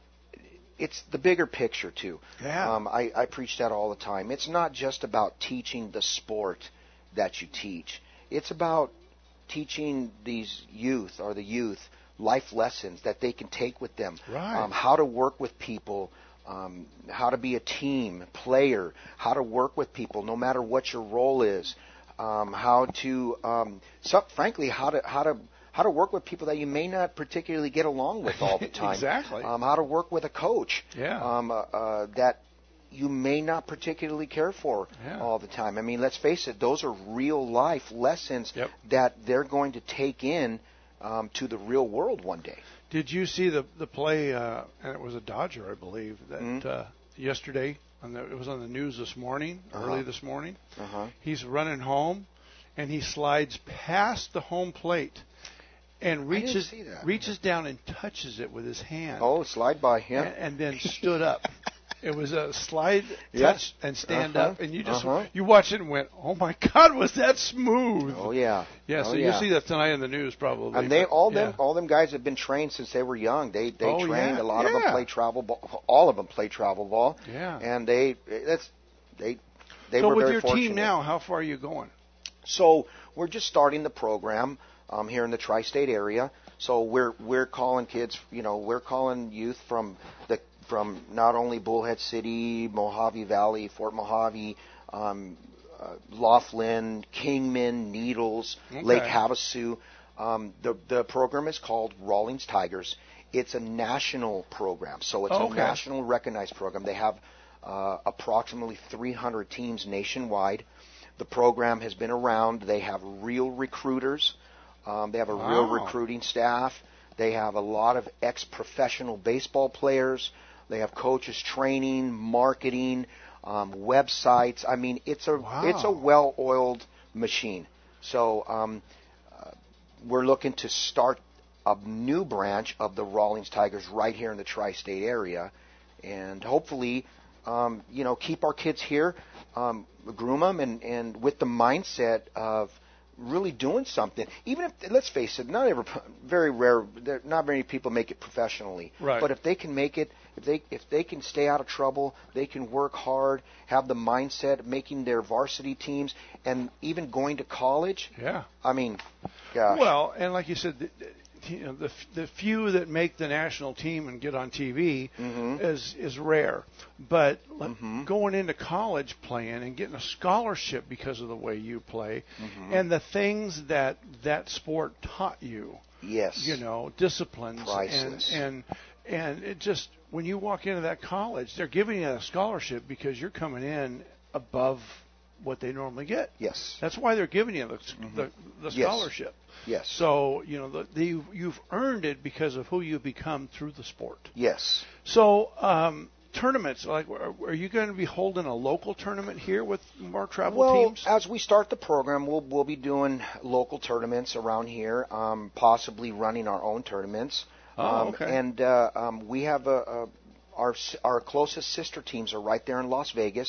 it's the bigger picture too. Yeah. Um, I, I preach that all the time. It's not just about teaching the sport that you teach. It's about teaching these youth or the youth life lessons that they can take with them. Right. Um, how to work with people, um, how to be a team player, how to work with people no matter what your role is, um, how to, um, so, frankly, how to how to how to work with people that you may not particularly get along with all the time. Exactly. Um, how to work with a coach. Yeah. Um, uh, uh, that you may not particularly care for Yeah. all the time. I mean, let's face it; those are real life lessons Yep. that they're going to take in um, to the real world one day. Did you see the the play? Uh, and it was a Dodger, I believe, that Mhm. uh, yesterday. On the, it was on the news this morning, Uh-huh. early this morning. Uh-huh. He's running home, and he slides past the home plate, and I didn't reaches see that. reaches down and touches it with his hand. Oh, slide by him. and, and then stood up. It was a slide, Yeah. touch, and stand Uh-huh. up, and you just Uh-huh. you watch it and went, "Oh my God, was that smooth?" Oh yeah. Yeah, Oh, so yeah. you see that tonight in the news probably. And they but, all yeah. them all them guys have been trained since they were young. They they Oh, trained yeah, a lot of them yeah. play travel ball. All of them play travel ball. Yeah. And they that's they they so were with very your fortunate. team now, how far are you going? So we're just starting the program um, here in the tri-state area. So we're we're calling kids, you know, we're calling youth from the from not only Bullhead City, Mojave Valley, Fort Mojave, um, uh, Laughlin, Kingman, Needles, Okay. Lake Havasu. Um, the the program is called Rawlings Tigers. It's a national program, so it's Okay. a national recognized program. They have uh, approximately three hundred teams nationwide. The program has been around. They have real recruiters. Um, they have a real Wow. recruiting staff. They have a lot of ex-professional baseball players. They have coaches training, marketing, um, websites. I mean, it's a Wow. it's a well-oiled machine. So um, uh, we're looking to start a new branch of the Rawlings Tigers right here in the tri-state area, and hopefully, um, you know, keep our kids here, um, groom them, and, and with the mindset of really doing something. Even if, let's face it, not every, very rare, there, not many people make it professionally. Right. But if they can make it, if they if they can stay out of trouble, they can work hard, have the mindset of making their varsity teams, and even going to college. Yeah. I mean, gosh. Well, and like you said, the, you know, the the few that make the national team and get on T V Mhm. is is rare. But let- Mhm. going into college playing and getting a scholarship because of the way you play Mhm. and the things that that sport taught you, Yes. you know, disciplines Priceless. and and and it just when you walk into that college, they're giving you a scholarship because you're coming in above what they normally get. Yes. That's why they're giving you the the, the Yes. scholarship. Yes. So, you know, the, the, you've earned it because of who you become through the sport. Yes. So, um, tournaments, like, are, are you going to be holding a local tournament here with more travel well, teams? as we start the program, we'll we'll be doing local tournaments around here, um, possibly running our own tournaments. Oh, um, okay. And uh, um, we have a, a our our closest sister teams are right there in Las Vegas.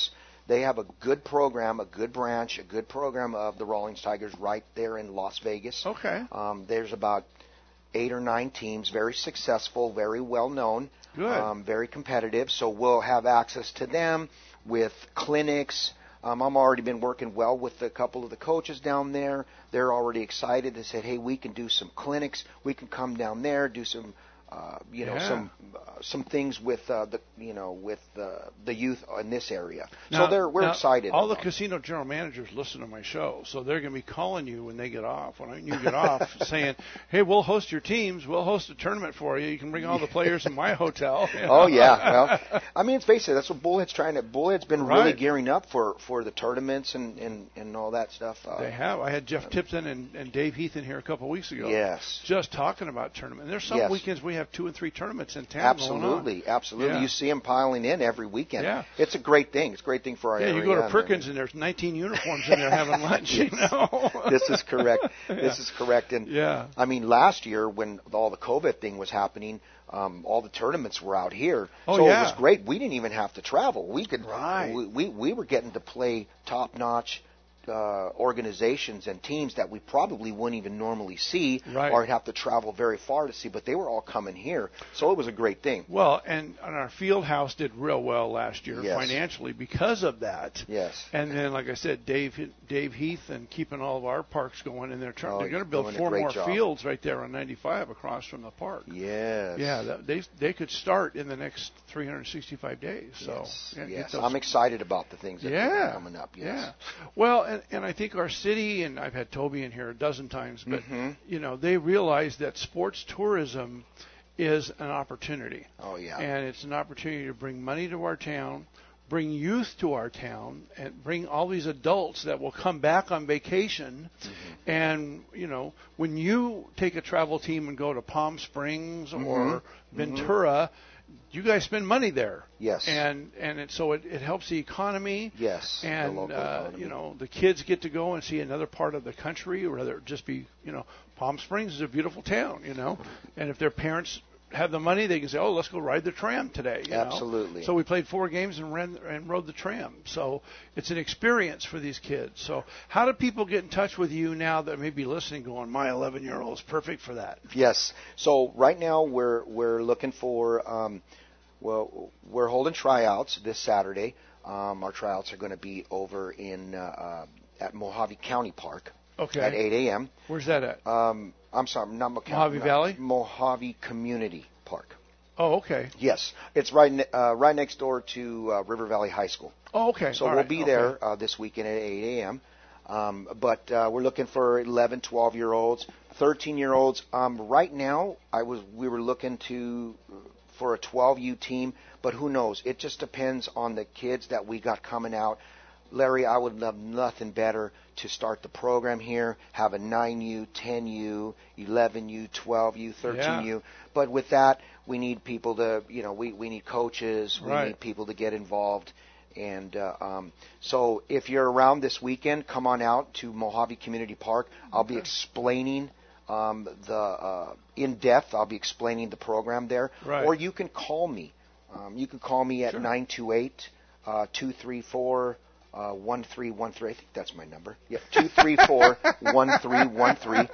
They have a good program, a good branch, a good program of the Rawlings Tigers right there in Las Vegas. Okay. Um, there's about eight or nine teams, very successful, very well known, Good. Um, very competitive. So we'll have access to them with clinics. Um, I'm already been working well with a couple of the coaches down there. They're already excited. They said, hey, we can do some clinics. We can come down there, do some, uh, you know, Yeah. some uh, some things with uh, the, you know, with uh, the youth in this area. Now- so they're we're now, excited. All the about it. casino general managers listen to my show, so they're going to be calling you when they get off. When you get off, saying, "Hey, we'll host your teams. We'll host a tournament for you. You can bring all the players in my hotel." You know? Oh yeah, well, I mean, let's face it. That's what Bullhead's trying to. Bullhead's been really Right. gearing up for, for the tournaments and, and, and all that stuff. Uh, They have. I had Jeff Tipton and, and Dave Heath in here a couple of weeks ago. Yes. Just talking about tournament. There's some Yes. weekends we have two and three tournaments in town. Absolutely, going on. absolutely. Yeah. You see them piling in every weekend. Yeah. It's a great thing. It's a great thing for our Yeah, area. you go to and- Perkins and there's nineteen uniforms in there having lunch. You know. This is correct. Yeah. This is correct. And Yeah. I mean, last year when all the COVID thing was happening, um, all the tournaments were out here. Oh, so yeah. it was great. We didn't even have to travel. We could. Right. We we, we were getting to play top notch. Uh, organizations and teams that we probably wouldn't even normally see, Right. or have to travel very far to see, but they were all coming here, so it was a great thing. Well, and, and our field house did real well last year Yes. financially because of that. Yes. And then, like I said, Dave Dave Heath and keeping all of our parks going, and they're trying, Oh, they're going to doing build a four great more job. fields right there on ninety-five across from the park. Yes. Yeah, that, they they could start in the next three hundred sixty-five days. So Yes. yeah, get yes. those- I'm excited about the things that yeah, are coming up. Yes. Yeah. Well, and, and I think our city, and I've had Toby in here a dozen times, but Mhm. you know, they realize that sports tourism is an opportunity. Oh yeah. And it's an opportunity to bring money to our town, bring youth to our town, and bring all these adults that will come back on vacation. Mm-hmm. And, you know, when you take a travel team and go to Palm Springs or Mhm. Ventura, you guys spend money there. Yes. And and it, so it, it helps the economy. Yes. the And local uh, economy. you know, the kids get to go and see another part of the country, or whether it just be, you know, Palm Springs is a beautiful town, you know. And if their parents have the money, they can say, "Oh, let's go ride the tram today." You know? Absolutely. So we played four games and ran and rode the tram. So it's an experience for these kids. So how do people get in touch with you now that may be listening, going, "My eleven-year-old is perfect for that"? Yes. So right now we're we're looking for um, well we're holding tryouts this Saturday. Um, our tryouts are going to be over in uh, uh, at Mojave County Park Okay. at eight a.m. Where's that at? Um, I'm sorry, not Mojave, Mojave Valley? Mojave Community Park. Oh, okay. Yes, it's right ne- uh, right next door to uh, River Valley High School. Oh, okay. So All we'll right. be Okay. there uh, this weekend at eight a.m. Um, but uh, we're looking for eleven, twelve-year-olds, thirteen-year-olds. Um, right now, I was we were looking to for a twelve U team, but who knows? It just depends on the kids that we got coming out. Larry, I would love nothing better to start the program here, have a nine U, ten U, eleven U, twelve U, thirteen U. But with that, we need people to, you know, we, we need coaches, we Right. need people to get involved. And uh, um, so if you're around this weekend, come on out to Mojave Community Park. I'll be explaining um, the uh, in depth. I'll be explaining the program there. Right. Or you can call me. Um, you can call me at Sure. nine two eight, two three four, one three one three. I think that's my number. Yeah, two three four, one three one three.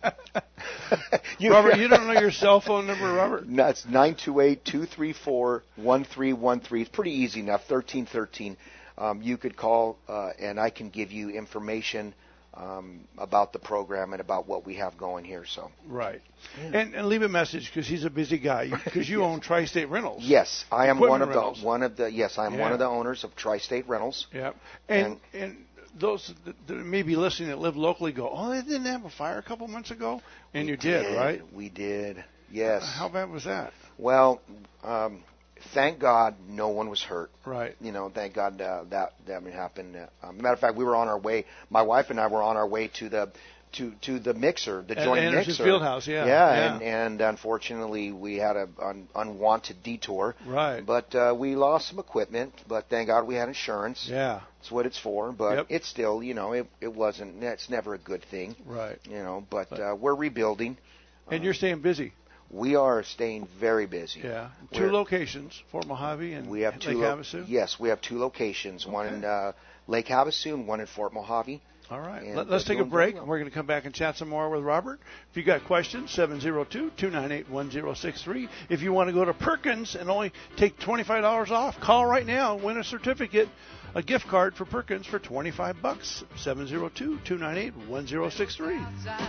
Robert, you don't know your cell phone number, Robert? No, it's nine two eight, two three four, one three one three. It's pretty easy enough, thirteen thirteen. Um, you could call, uh, and I can give you information um, about the program and about what we have going here. So Right. And, and leave a message, because he's a busy guy, because you own Tri-State Rentals. Yes, I am Equipment one of rentals. the one of the yes, I am one Yeah. of the owners of Tri-State Rentals. Yeah. And, and those that that may be listening that live locally go, "Oh, they didn't have a fire a couple months ago?" And you did, right? We did. Yes. How bad was that? Well, um, thank God no one was hurt. Right. You know, thank God uh, that that happened. Uh, um, matter of fact, we were on our way. My wife and I were on our way to the to to the mixer, the At joint Anderson mixer. Fieldhouse, yeah. Yeah, Yeah. and and unfortunately we had a un, unwanted detour. Right. But uh, we lost some equipment. But thank God we had insurance. Yeah. That's what it's for. But Yep. it's still, you know, it it wasn't. It's never a good thing. Right. You know, but uh, we're rebuilding. And you're staying busy. we are staying very busy. Yeah, two We're, locations, Fort Mojave and we have two Lake lo- Havasu. Yes, we have two locations, okay. one in uh, Lake Havasu and one in Fort Mojave. All right. And, Let, let's uh, take a break, well. and we're going to come back and chat some more with Robert. If you got questions, seven zero two, two nine eight, one zero six three. If you want to go to Perkins and only take twenty-five dollars off, call right now. Win a certificate, a gift card for Perkins for twenty-five bucks. seven zero two, two nine eight, one zero six three.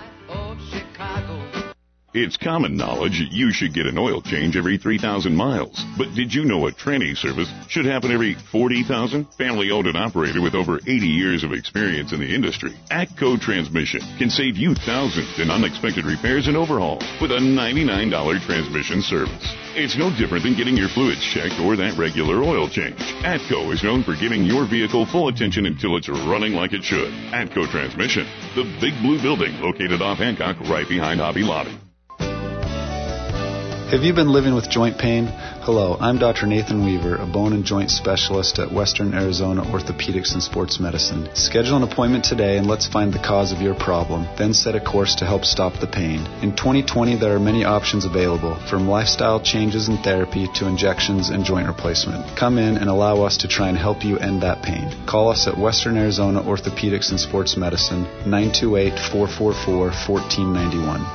It's common knowledge that you should get an oil change every three thousand miles. But did you know a tranny service should happen every forty thousand? Family owned and operated with over eighty years of experience in the industry, ATCO Transmission can save you thousands in unexpected repairs and overhauls with a ninety-nine dollars transmission service. It's no different than getting your fluids checked or that regular oil change. ATCO is known for giving your vehicle full attention until it's running like it should. ATCO Transmission, the big blue building located off Hancock right behind Hobby Lobby. Have you been living with joint pain? Hello, I'm Doctor Nathan Weaver, a bone and joint specialist at Western Arizona Orthopedics and Sports Medicine. Schedule an appointment today and let's find the cause of your problem, then set a course to help stop the pain. In twenty twenty, there are many options available, from lifestyle changes and therapy to injections and joint replacement. Come in and allow us to try and help you end that pain. Call us at Western Arizona Orthopedics and Sports Medicine, nine two eight, four four four, one four nine one.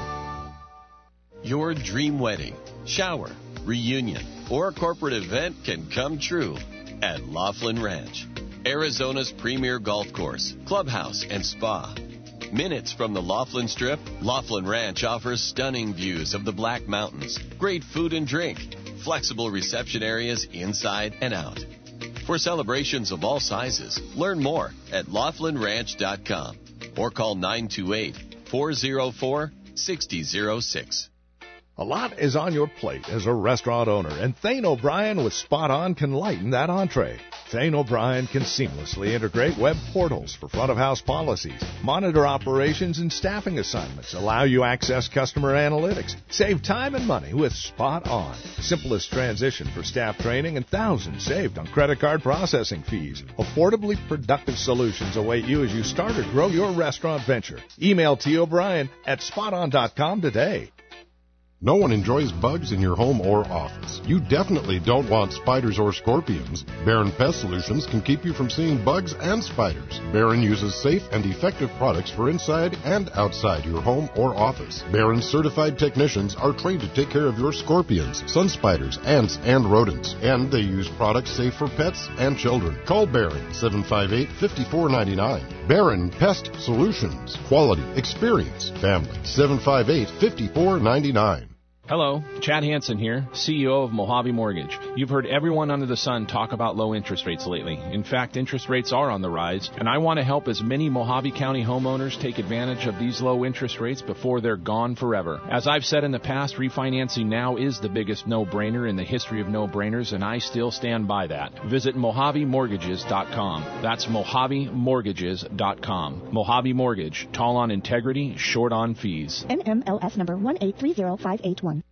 Your dream wedding, shower, reunion, or corporate event can come true at Laughlin Ranch, Arizona's premier golf course, clubhouse, and spa. Minutes from the Laughlin Strip, Laughlin Ranch offers stunning views of the Black Mountains, great food and drink, flexible reception areas inside and out. For celebrations of all sizes, learn more at laughlin ranch dot com or call nine two eight, four zero four, six zero zero six. A lot is on your plate as a restaurant owner, and Thane O'Brien with Spot On can lighten that entree. Thane O'Brien can seamlessly integrate web portals for front-of-house policies, monitor operations and staffing assignments, allow you access customer analytics, save time and money with Spot On. Simplest transition for staff training and thousands saved on credit card processing fees. Affordably productive solutions await you as you start or grow your restaurant venture. Email T. O'Brien at spot on dot com today. No one enjoys bugs in your home or office. You definitely don't want spiders or scorpions. Barron Pest Solutions can keep you from seeing bugs and spiders. Barron uses safe and effective products for inside and outside your home or office. Barron's certified technicians are trained to take care of your scorpions, sun spiders, ants, and rodents. And they use products safe for pets and children. Call Barron, seven five eight, five four nine nine. Barron Pest Solutions. Quality, experience, family. seven five eight, five four nine nine. Hello, Chad Hansen here, C E O of Mojave Mortgage. You've heard everyone under the sun talk about low interest rates lately. In fact, interest rates are on the rise, and I want to help as many Mojave County homeowners take advantage of these low interest rates before they're gone forever. As I've said in the past, refinancing now is the biggest no-brainer in the history of no-brainers, and I still stand by that. Visit Mojave Mortgages dot com. That's Mojave Mortgages dot com. Mojave Mortgage, tall on integrity, short on fees. N M L S number one eight three zero five eight one.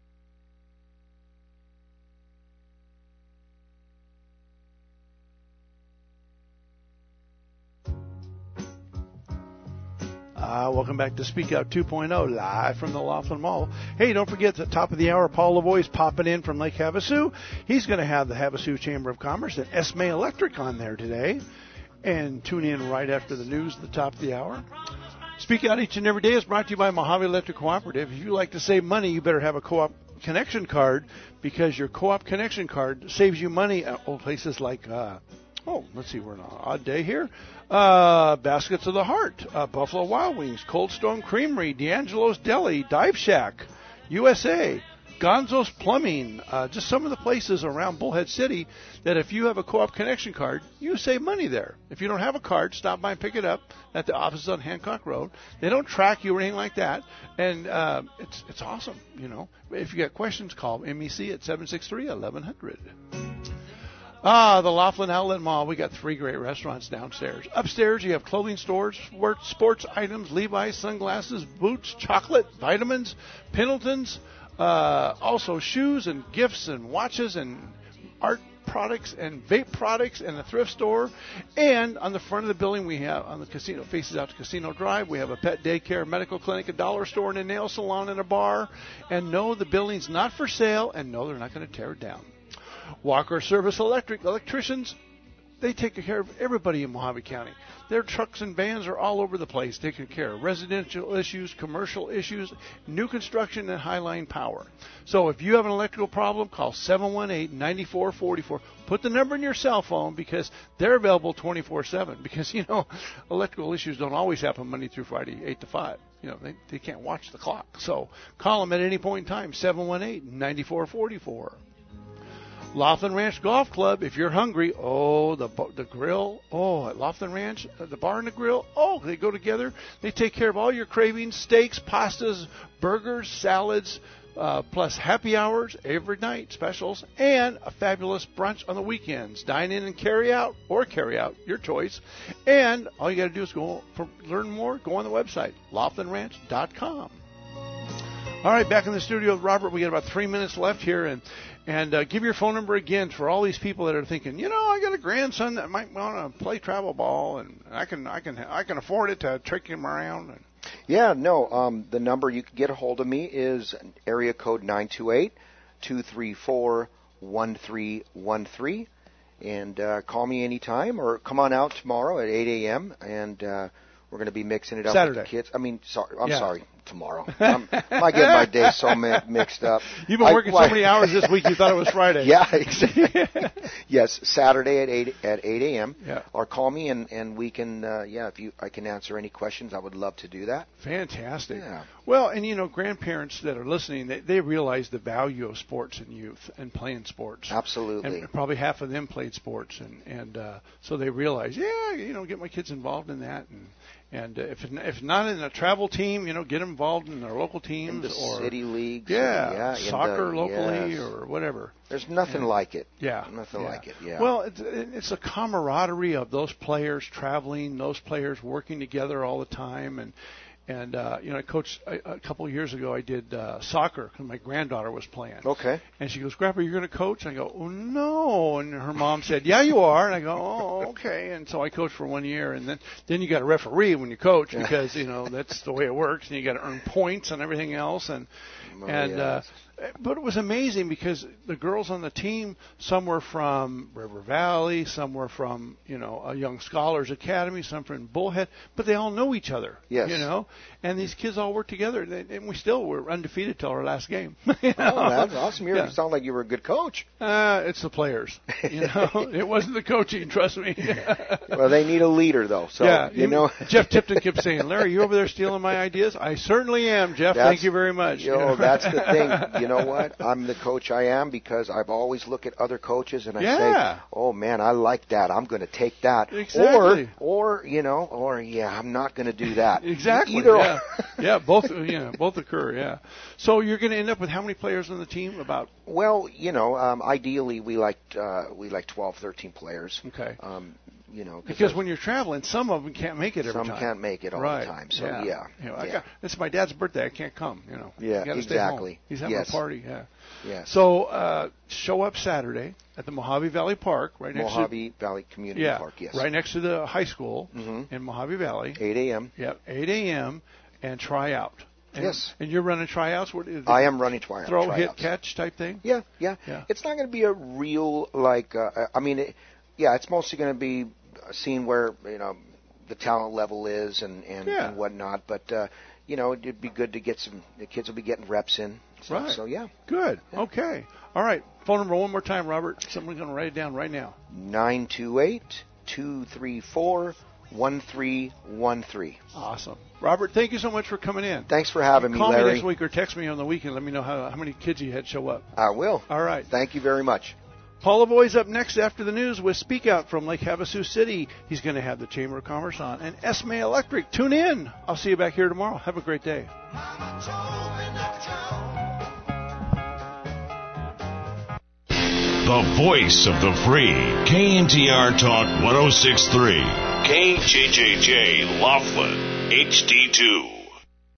Uh, welcome back to Speak Out two point oh, live from the Laughlin Mall. Hey, don't forget, at the top of the hour, Paul Lavoie is popping in from Lake Havasu. He's going to have the Havasu Chamber of Commerce and Esme Electric on there today. And tune in right after the news at the top of the hour. Speak Out each and every day is brought to you by Mojave Electric Cooperative. If you like to save money, you better have a co-op connection card, because your co-op connection card saves you money at places like... Uh, Oh, let's see, we're on an odd day here. Uh, Baskets of the Heart, uh, Buffalo Wild Wings, Cold Stone Creamery, D'Angelo's Deli, Dive Shack, U S A, Gonzo's Plumbing, uh, just some of the places around Bullhead City that if you have a co-op connection card, you save money there. If you don't have a card, stop by and pick it up at the office on Hancock Road. They don't track you or anything like that, and uh, it's it's awesome, you know. If you got questions, call M E C at seven six three, eleven hundred. Ah, the Laughlin Outlet Mall. We got three great restaurants downstairs. Upstairs, you have clothing stores, sports items, Levi's, sunglasses, boots, chocolate, vitamins, Pendletons, uh, also shoes and gifts and watches and art products and vape products and a thrift store. And on the front of the building, we have, on the casino, faces out to Casino Drive, we have a pet daycare, medical clinic, a dollar store, and a nail salon and a bar. And no, the building's not for sale, and no, they're not going to tear it down. Walker Service Electric, electricians, they take care of everybody in Mojave County. Their trucks and vans are all over the place taking care of residential issues, commercial issues, new construction, and highline power. So if you have an electrical problem, call seven one eight, nine four four four. Put the number in your cell phone because they're available twenty-four seven. Because, you know, electrical issues don't always happen Monday through Friday, eight to five. You know, they, they can't watch the clock. So call them at any point in time, seven one eight, nine four four four. Laughlin Ranch Golf Club, if you're hungry, oh, the the grill, oh, at Laughlin Ranch, the bar and the grill, oh, they go together. They take care of all your cravings, steaks, pastas, burgers, salads, uh, plus happy hours every night, specials, and a fabulous brunch on the weekends. Dine in and carry out, or carry out, your choice. And all you got to do is go for learn more, go on the website, laughlin ranch dot com. All right, back in the studio with Robert. We got about three minutes left here, and and uh, give your phone number again for all these people that are thinking, you know, I got a grandson that might want to play travel ball, and I can I can I can afford it to trick him around. And yeah, no, um, the number you can get a hold of me is area code nine two eight, two three four, one three one three, and uh, call me anytime, or come on out tomorrow at eight a.m. and uh, we're going to be mixing it up Saturday. with the kids. I mean, sorry, I'm yeah. sorry. Tomorrow. I'm, I get my days so mi- mixed up. You've been working I, so many hours this week you thought it was Friday. Yeah, exactly. Yes, Saturday at eight at eight a.m. Yeah. Or call me and, and we can uh, yeah, if you I can answer any questions. I would love to do that. Fantastic. Yeah. Well, and you know, grandparents that are listening, they, they realize the value of sports and youth and playing sports. Absolutely. And probably half of them played sports, and and uh, so they realize, yeah, you know, get my kids involved in that, and and uh, if if not in a travel team, you know, get them involved in their local teams in the or city leagues. Yeah, yeah soccer the, locally yes. or whatever. There's nothing and, like it. Yeah, nothing yeah. like it. Yeah. Well, it's, it's a camaraderie of those players traveling, those players working together all the time, and. And, uh, you know, I coached a, a couple of years ago. I did uh, soccer because my granddaughter was playing. Okay. And she goes, Grandpa, you're going to coach? And I go, oh, no. And her mom said, yeah, you are. And I go, oh, okay. And so I coached for one year. And then, then you got to referee when you coach because, you know, that's the way it works. And you got to earn points and everything else. And, oh, and yes. uh, but it was amazing because the girls on the team, some were from River Valley, some were from, you know, a Young Scholars Academy, some from Bullhead, but they all know each other. Yes. You know, and these kids all work together, and we still were undefeated till our last game. you know? Oh, that's awesome. You yeah. sound like you were a good coach. Uh, it's the players. You know, it wasn't the coaching, trust me. Well, they need a leader, though. So, yeah, you know. Jeff Tipton kept saying, Larry, you over there stealing my ideas? I certainly am, Jeff. That's, Thank you very much. You know, you know, that's the thing. You know what? I'm the coach I am because I've always looked at other coaches and I yeah. say, oh, man, I like that. I'm going to take that. Exactly. Or, or, you know, or, yeah, I'm not going to do that. Exactly. Either yeah. yeah, both yeah, both occur, yeah. So you're going to end up with how many players on the team? About Well, you know, um, ideally we like uh, we like twelve, thirteen players. Okay. Um, you know, because when you're traveling, some of them can't make it every some time. Some can't make it all right. the time. So yeah, yeah, you know, yeah. I got, it's my dad's birthday. I can't come. You know. Yeah, you exactly. Stay home. He's having yes. a party. Yeah. Yes. So uh, show up Saturday at the Mojave Valley Park, right next Mojave to Valley Community yeah, Park. Yes. Right next to the high school mm-hmm. in Mojave Valley. eight a.m. Yep, eight a.m. and try out. And, yes. And you're running tryouts? What is it? I am running try- Throw, tryouts. hit, catch type thing? Yeah, yeah. yeah. It's not going to be a real, like, uh, I mean, it, yeah, it's mostly going to be seeing where, you know, the talent level is and, and, yeah. and whatnot. But, uh, you know, it'd be good to get some, the kids will be getting reps in. So, right. So, yeah. Good. Yeah. Okay. All right. Phone number one more time, Robert. Someone's going to write it down right now. nine two eight, two three four, one three one three. Awesome. Robert, thank you so much for coming in. Thanks for having Call me, Larry. Call me next week or text me on the weekend. Let me know how, how many kids you had show up. I will. All right. Thank you very much. Paul Lavoie's up next after the news with Speak Out from Lake Havasu City. He's going to have the Chamber of Commerce on. And Esme Electric. Tune in. I'll see you back here tomorrow. Have a great day. The voice of the free. K N T R Talk one oh six point three. K J J J Laughlin. H D two.